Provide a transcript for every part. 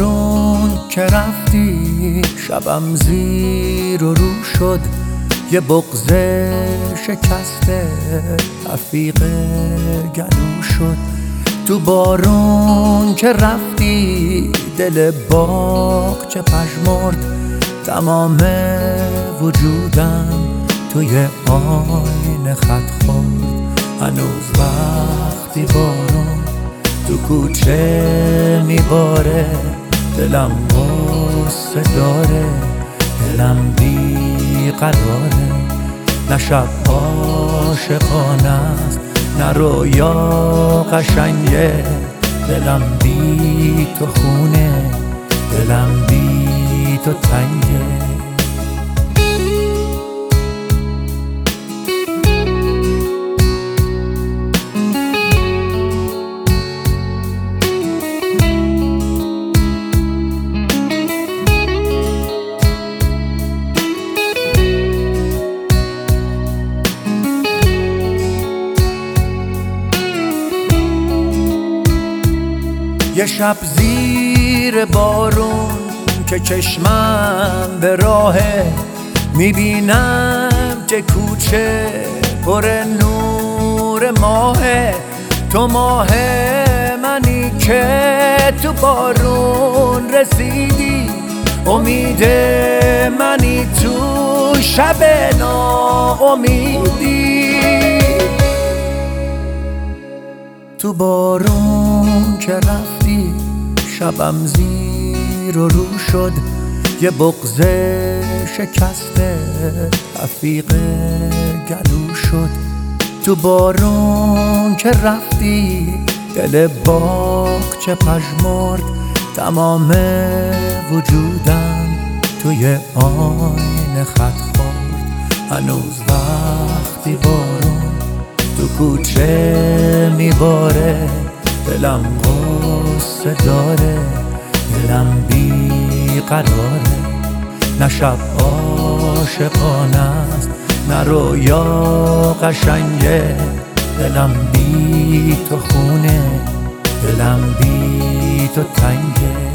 بارون که رفتی شبم زیر و رو شد، یه بغض شکسته رفیق گلو شد. تو بارون که رفتی دل باغ چه پژمرد، تمام وجودم توی آینه خط خورد. هنوز وقتی بارون تو کوچه میباره، دلم غصه داره، دلم بیقراره. نه شب عاشقانه است نه رویا قشنگه، دلم بی تو خونه، دلم بی تو تنگه. یه شب زیر بارون که چشمم به راهه، میبینم که کوچه پر نور ماهه. تو ماه منی که تو بارون رسیدی، امید منی تو شب ناامیدی. تو بارون که رفتی شبم زیر و رو شد، یه بغض شکسته رفیق گلو شد. تو بارون که رفتی دل باغ چه پژمرد، تمام وجودم توی آینه خط خورد. هنوز وقتی بارون تو کوچه میباره، دلم غصه داره، دلم بیقراره. نه شب عاشقانه است نه رویا قشنگه، دلم بی تو خونه، دلم بی تو تنگه.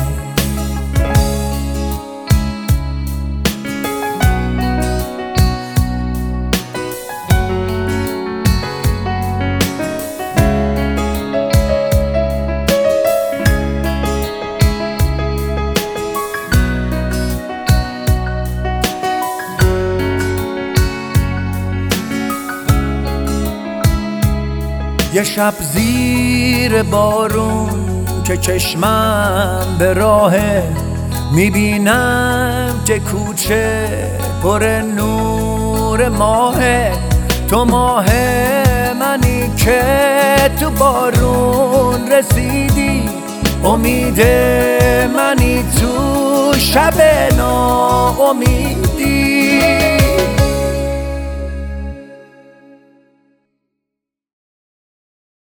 یه شب زیر بارون که چشمم به راهه، میبینم که کوچه پر نور ماهه. تو ماه منی که تو بارون رسیدی، امید منی تو شب ناامیدی.